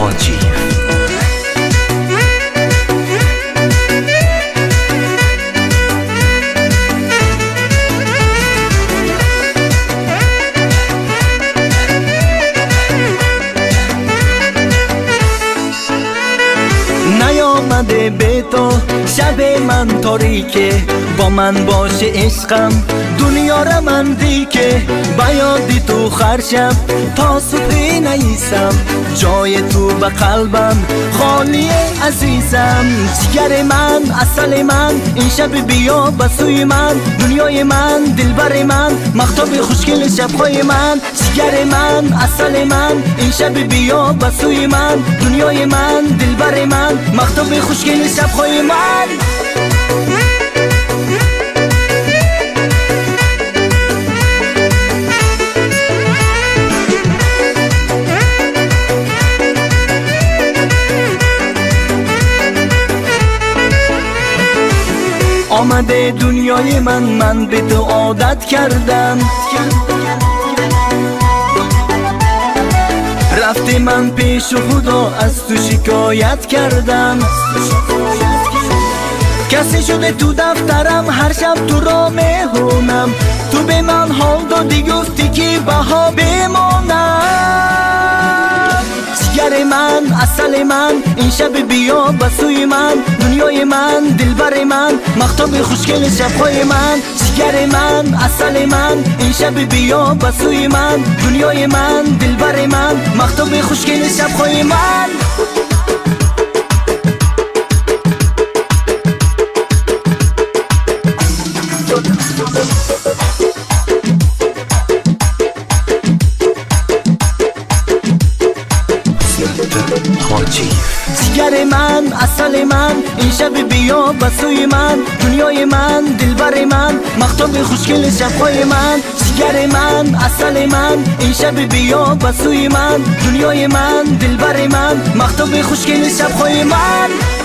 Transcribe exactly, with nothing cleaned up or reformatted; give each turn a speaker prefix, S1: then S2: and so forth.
S1: حاجی.
S2: نیامده به تو شب من تاریکه، با من باشه عشقم دنیا را من دیکه. بیادی تو خرشم تا صبح نیستم، جای تو به قلبم خالیه عزیزم. جگر من اصل من این شب بیا به سوی من، دنیای من دلبر من مختاب خوشگل شبهای من. جگر من اصل من این شب بیا به سوی من، دنیای من دلبر من مختاب خوشگل شبهای من. آمده دنیای من، من به تو عادت کردم. رفته من پیش خدا از تو شکایت کردم. کسی شده تو دفترم هر شب تو را میهونم، تو به من حال دادی گفتی که بها بمانم. جگر من اصل من این شب بیا به سوی من، دنیای من دلبر من مختاب خوشگل شبهای من. جگر من اصل من این شب بیا به سوی من، دنیای من دلبر من مختاب خوشگل شبهای من.
S1: حاجی.
S2: جگر من اصل من این شب بیا به سوی من، دنیای من دلبر من مختاب خوشگل شبهای من. جگر من اصل من این شب بیا به سوی من، دنیای من دلبر من مختاب خوشگل شبهای من.